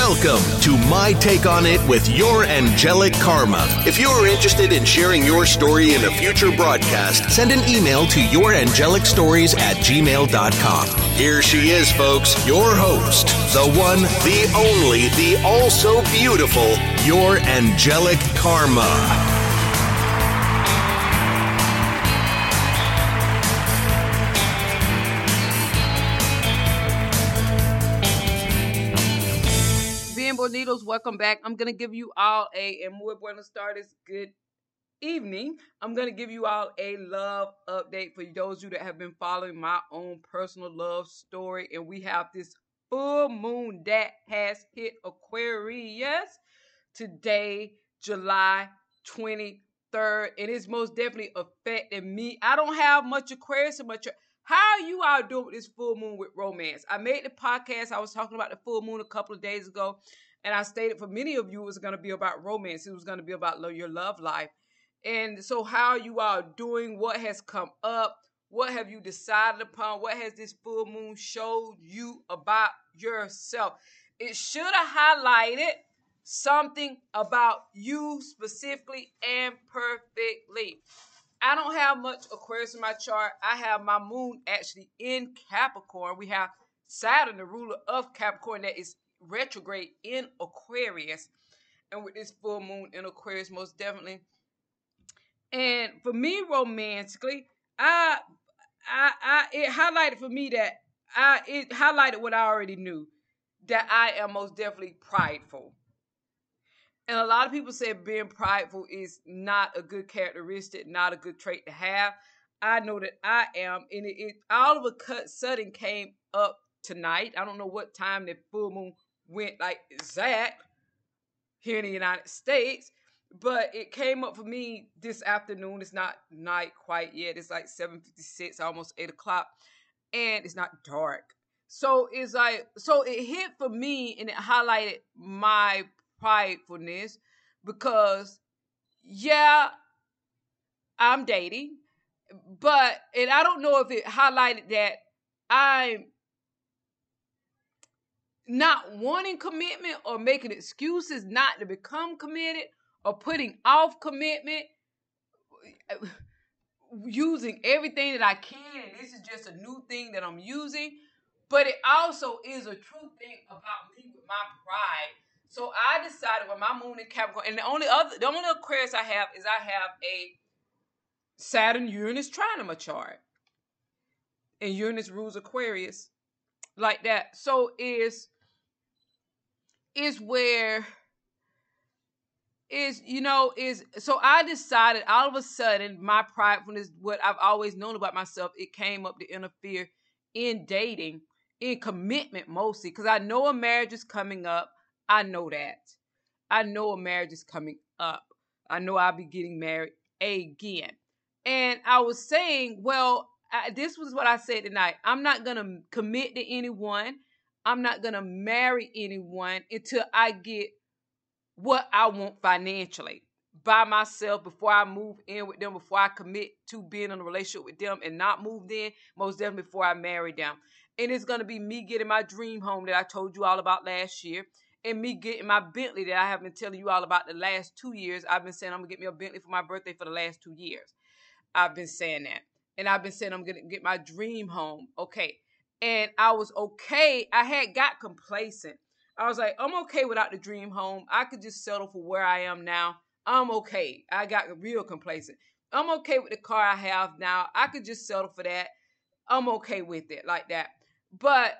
Welcome to My Take on It with your angelic karma. If you are interested in sharing your story in a future broadcast, send an email to yourangelicstories@gmail.com. Here she is, folks, your host, the one, the only, the also beautiful, your angelic karma. Bonitos, welcome back. I'm going to give you all and muy buenos tardes, good evening. I'm going to give you all a love update for those of you that have been following my own personal love story. And we have this full moon that has hit Aquarius today, July 23rd. And it's most definitely affecting me. I don't have much Aquarius, how you all doing with this full moon with romance? I made the podcast. I was talking about the full moon a couple of days ago. And I stated for many of you it was going to be about romance. It was going to be about your love life. And so how you all doing? What has come up? What have you decided upon? What has this full moon showed you about yourself? It should have highlighted something about you specifically and perfectly. I don't have much Aquarius in my chart. I have my moon actually in Capricorn. We have Saturn, the ruler of Capricorn, that is retrograde in Aquarius, and with this full moon in Aquarius, most definitely. And for me, romantically, it highlighted for me that it highlighted what I already knew, that I am most definitely prideful. And a lot of people say being prideful is not a good characteristic, not a good trait to have. I know that I am, and it all of a sudden came up tonight. I don't know what time the full moon went like exact here in the United States, but it came up for me this afternoon. It's not night quite yet. It's like 7:56, almost 8 o'clock, and it's not dark. So it's like, so it hit for me, and it highlighted my pridefulness because, yeah, I'm dating, and I don't know if it highlighted that I'm not wanting commitment or making excuses not to become committed or putting off commitment, using everything that I can. And this is just a new thing that I'm using, but it also is a true thing about me with my pride. So I decided when my moon in Capricorn, and the only Aquarius I have is I have a Saturn Uranus trine in my chart, and Uranus rules Aquarius like that. So so I decided all of a sudden my pridefulness, what I've always known about myself, it came up to interfere in dating, in commitment mostly, because I know a marriage is coming up. I know that. I know a marriage is coming up. I know I'll be getting married again. And I was saying, this was what I said tonight. I'm not going to commit to anyone. I'm not going to marry anyone until I get what I want financially by myself before I move in with them, before I commit to being in a relationship with them and not move in, most definitely before I marry them. And it's going to be me getting my dream home that I told you all about last year, and me getting my Bentley that I have been telling you all about the last 2 years. I've been saying I'm going to get me a Bentley for my birthday for the last 2 years. I've been saying that. And I've been saying I'm going to get my dream home. Okay. And I was okay. I had got complacent. I was like, I'm okay without the dream home. I could just settle for where I am now. I'm okay. I got real complacent. I'm okay with the car I have now. I could just settle for that. I'm okay with it like that. But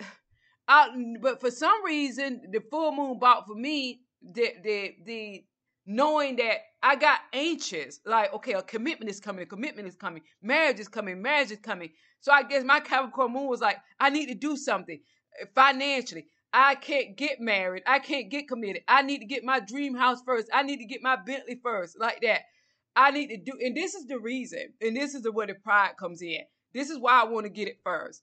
for some reason, the full moon brought for me the knowing that I got anxious. Like, okay, a commitment is coming. Marriage is coming. So I guess my Capricorn moon was like, I need to do something financially. I can't get married. I can't get committed. I need to get my dream house first. I need to get my Bentley first, like that. I need to do, and this is the reason, and this is where the pride comes in. This is why I want to get it first.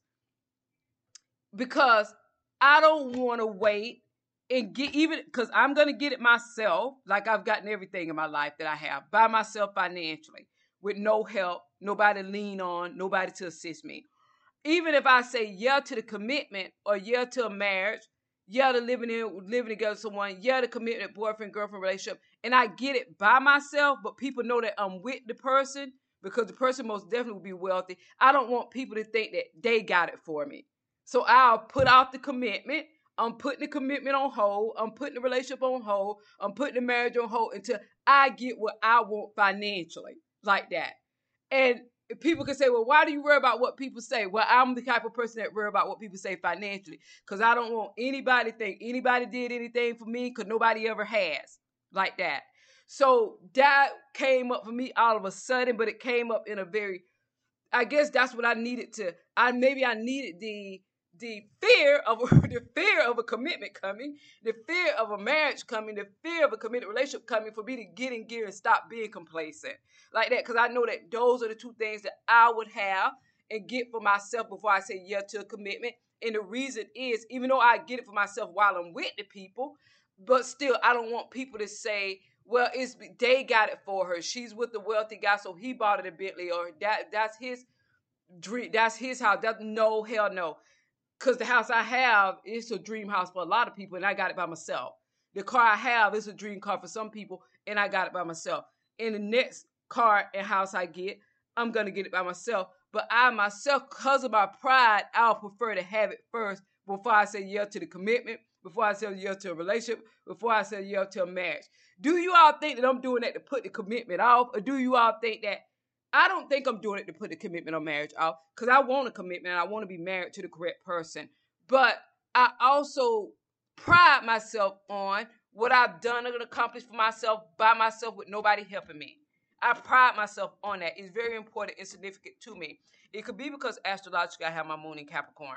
Because I don't want to wait and get, even because I'm going to get it myself, like I've gotten everything in my life that I have by myself financially, with no help, nobody to lean on, nobody to assist me. Even if I say yeah to the commitment or yeah to a marriage, Yeah, the living together with someone. Yeah, the commitment, boyfriend, girlfriend relationship. And I get it by myself, but people know that I'm with the person because the person most definitely will be wealthy. I don't want people to think that they got it for me. So I'll put out the commitment. I'm putting the commitment on hold. I'm putting the relationship on hold. I'm putting the marriage on hold until I get what I want financially, like that. And people can say, well, why do you worry about what people say? Well, I'm the type of person that worry about what people say financially because I don't want anybody to think anybody did anything for me because nobody ever has, like that. So that came up for me all of a sudden, but it came up in a very, I guess that's what I needed to, I needed the fear of a commitment coming, the fear of a marriage coming, the fear of a committed relationship coming for me to get in gear and stop being complacent like that. Because I know that those are the two things that I would have and get for myself before I say yeah to a commitment. And the reason is, even though I get it for myself while I'm with the people, but still I don't want people to say, well, they got it for her. She's with the wealthy guy, so he bought it a Bentley, or that's his dream. That's his house. No, hell no. Because the house I have is a dream house for a lot of people, and I got it by myself. The car I have is a dream car for some people, and I got it by myself. And the next car and house I get, I'm going to get it by myself. But I myself, because of my pride, I'll prefer to have it first before I say yeah to the commitment, before I say yeah to a relationship, before I say yeah to a marriage. Do you all think that I'm doing that to put the commitment off? Or do you all think that I don't think I'm doing it to put the commitment on marriage off because I want a commitment and I want to be married to the correct person. But I also pride myself on what I've done and accomplished for myself by myself with nobody helping me. I pride myself on that. It's very important and significant to me. It could be because astrologically I have my moon in Capricorn.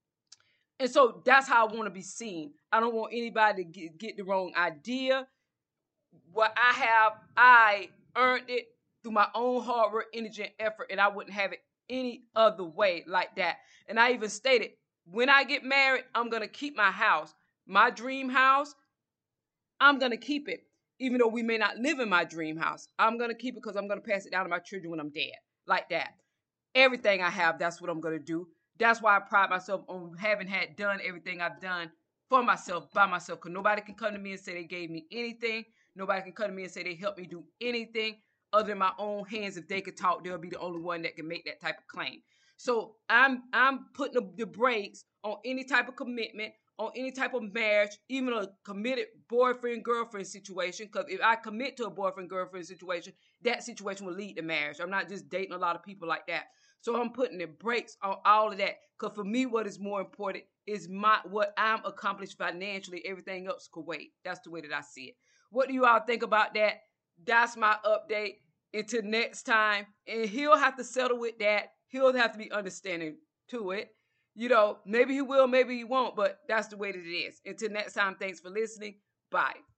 And so that's how I want to be seen. I don't want anybody to get the wrong idea. What I have, I earned it through my own hard work, energy, and effort, and I wouldn't have it any other way like that. And I even stated, when I get married, I'm going to keep my house. My dream house, I'm going to keep it. Even though we may not live in my dream house, I'm going to keep it because I'm going to pass it down to my children when I'm dead. Like that. Everything I have, that's what I'm going to do. That's why I pride myself on having done everything I've done for myself, by myself. Because nobody can come to me and say they gave me anything. Nobody can come to me and say they helped me do anything other than my own hands. If they could talk, they'll be the only one that can make that type of claim. So I'm putting the brakes on any type of commitment, on any type of marriage, even a committed boyfriend-girlfriend situation. Because if I commit to a boyfriend-girlfriend situation, that situation will lead to marriage. I'm not just dating a lot of people like that. So I'm putting the brakes on all of that. Because for me, what is more important is what I'm accomplished financially. Everything else could wait. That's the way that I see it. What do you all think about that? That's my update. Until next time. And he'll have to settle with that. He'll have to be understanding to it. You know, maybe he will, maybe he won't, but that's the way that it is. Until next time, thanks for listening. Bye.